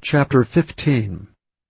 Chapter 15.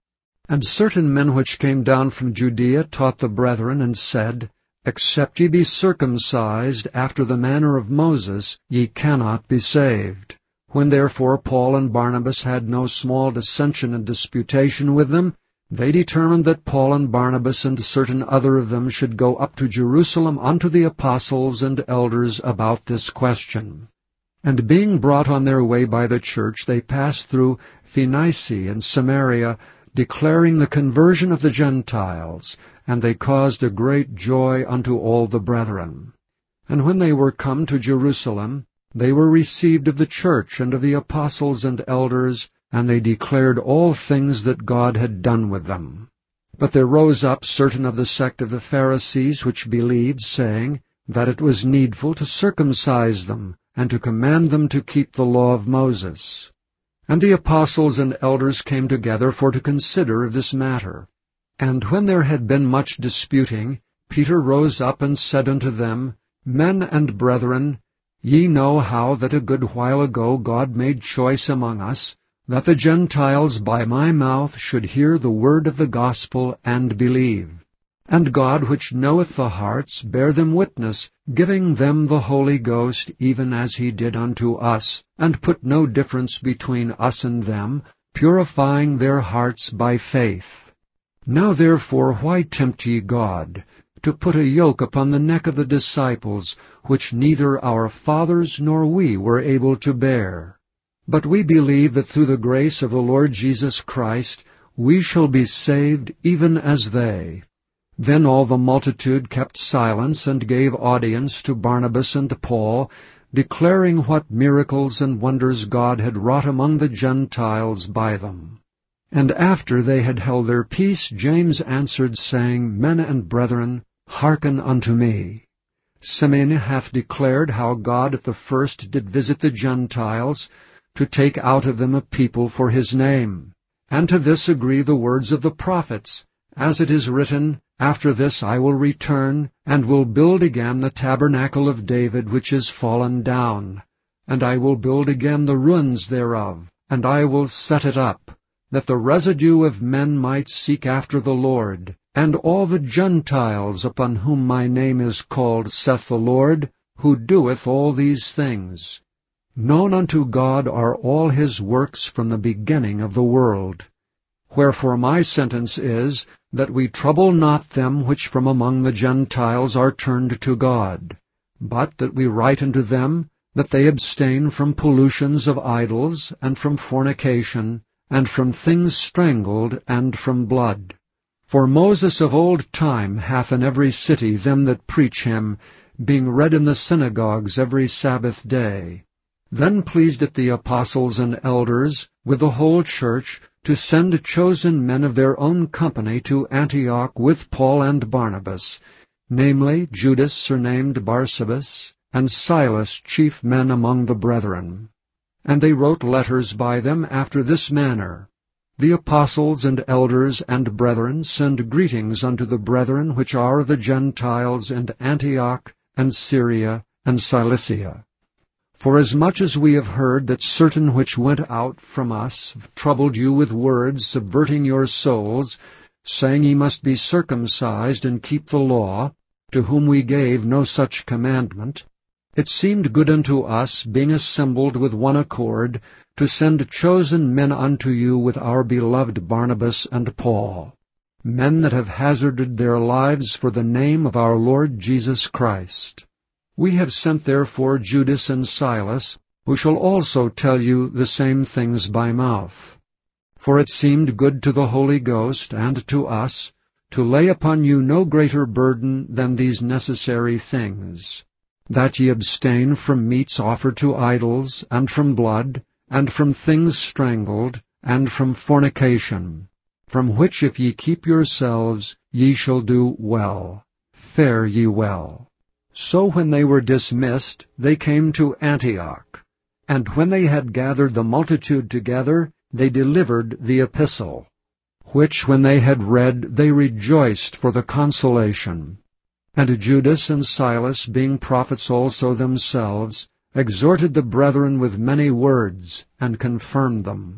And certain men which came down from Judea taught the brethren, and said, Except ye be circumcised after the manner of Moses, ye cannot be saved. When therefore Paul and Barnabas had no small dissension and disputation with them, they determined that Paul and Barnabas and certain other of them should go up to Jerusalem unto the apostles and elders about this question. And being brought on their way by the church, they passed through Phoenicia and Samaria, declaring the conversion of the Gentiles, and they caused a great joy unto all the brethren. And when they were come to Jerusalem, they were received of the church and of the apostles and elders, and they declared all things that God had done with them. But there rose up certain of the sect of the Pharisees which believed, saying that it was needful to circumcise them, and to command them to keep the law of Moses. And the apostles and elders came together for to consider of this matter. And when there had been much disputing, Peter rose up and said unto them, Men and brethren, ye know how that a good while ago God made choice among us, that the Gentiles by my mouth should hear the word of the gospel and believe. And God, which knoweth the hearts, bare them witness, giving them the Holy Ghost, even as he did unto us, and put no difference between us and them, purifying their hearts by faith. Now therefore why tempt ye God, to put a yoke upon the neck of the disciples, which neither our fathers nor we were able to bear? But we believe that through the grace of the Lord Jesus Christ we shall be saved even as they. Then all the multitude kept silence, and gave audience to Barnabas and Paul, declaring what miracles and wonders God had wrought among the Gentiles by them. And after they had held their peace, James answered, saying, Men and brethren, hearken unto me. Simeon hath declared how God at the first did visit the Gentiles, to take out of them a people for his name. And to this agree the words of the prophets, as it is written, After this I will return, and will build again the tabernacle of David which is fallen down. And I will build again the ruins thereof, and I will set it up, that the residue of men might seek after the Lord, and all the Gentiles upon whom my name is called, saith the Lord, who doeth all these things. Known unto God are all his works from the beginning of the world. Wherefore my sentence is, that we trouble not them which from among the Gentiles are turned to God, but that we write unto them, that they abstain from pollutions of idols, and from fornication, and from things strangled, and from blood. For Moses of old time hath in every city them that preach him, being read in the synagogues every Sabbath day. Then pleased it the apostles and elders, with the whole church, to send chosen men of their own company to Antioch with Paul and Barnabas, namely Judas surnamed Barsabas, and Silas, chief men among the brethren. And they wrote letters by them after this manner. The apostles and elders and brethren send greetings unto the brethren which are of the Gentiles in Antioch and Syria and Cilicia. Forasmuch as we have heard that certain which went out from us troubled you with words, subverting your souls, saying ye must be circumcised and keep the law, to whom we gave no such commandment, it seemed good unto us, being assembled with one accord, to send chosen men unto you with our beloved Barnabas and Paul, men that have hazarded their lives for the name of our Lord Jesus Christ. We have sent therefore Judas and Silas, who shall also tell you the same things by mouth. For it seemed good to the Holy Ghost and to us to lay upon you no greater burden than these necessary things, that ye abstain from meats offered to idols, and from blood, and from things strangled, and from fornication, from which if ye keep yourselves, ye shall do well. Fare ye well. So when they were dismissed, they came to Antioch. And when they had gathered the multitude together, they delivered the epistle, which when they had read, they rejoiced for the consolation. And Judas and Silas, being prophets also themselves, exhorted the brethren with many words, and confirmed them.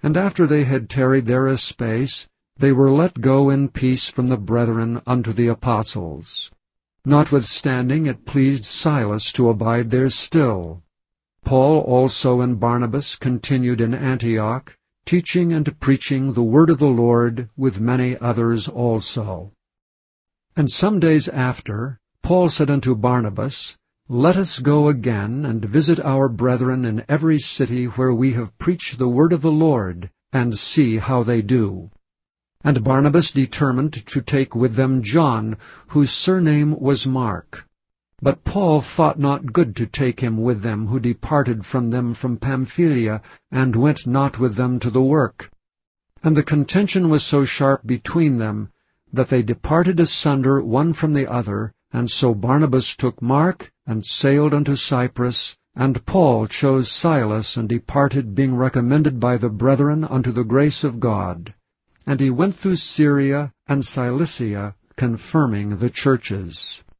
And after they had tarried there a space, they were let go in peace from the brethren unto the apostles. Notwithstanding it pleased Silas to abide there still. Paul also and Barnabas continued in Antioch, teaching and preaching the word of the Lord with many others also. And some days after, Paul said unto Barnabas, Let us go again and visit our brethren in every city where we have preached the word of the Lord, and see how they do. And Barnabas determined to take with them John, whose surname was Mark. But Paul thought not good to take him with them, who departed from them from Pamphylia, and went not with them to the work. And the contention was so sharp between them, that they departed asunder one from the other, and so Barnabas took Mark, and sailed unto Cyprus, and Paul chose Silas, and departed, being recommended by the brethren unto the grace of God. And he went through Syria and Cilicia, confirming the churches.